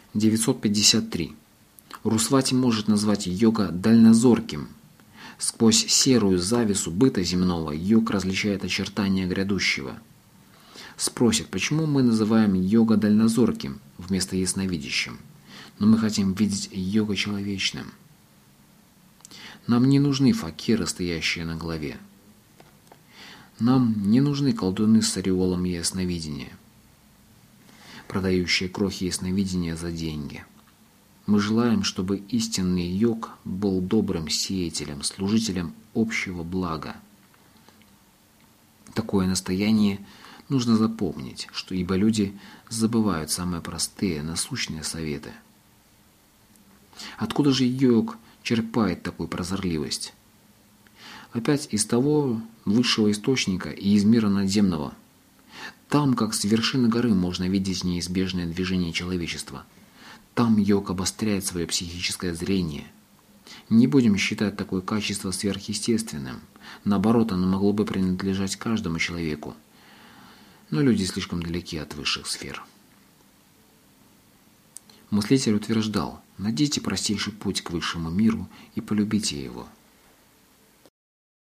953. Русвати может назвать йога дальнозорким. Сквозь серую завесу быта земного йог различает очертания грядущего. Спросят, почему мы называем йога дальнозорким вместо ясновидящим, но мы хотим видеть йога человечным. Нам не нужны факиры, стоящие на голове. Нам не нужны колдуны с ореолом ясновидения, продающие крохи ясновидения за деньги. Мы желаем, чтобы истинный йог был добрым сеятелем, служителем общего блага. Такое настояние нужно запомнить, ибо люди забывают самые простые, насущные советы. Откуда же йог черпает такую прозорливость? Опять из того высшего источника и из мира надземного. Там, как с вершины горы, можно видеть неизбежное движение человечества. Там йог обостряет свое психическое зрение. Не будем считать такое качество сверхъестественным. Наоборот, оно могло бы принадлежать каждому человеку. Но люди слишком далеки от высших сфер. Мыслитель утверждал: найдите простейший путь к высшему миру и полюбите его.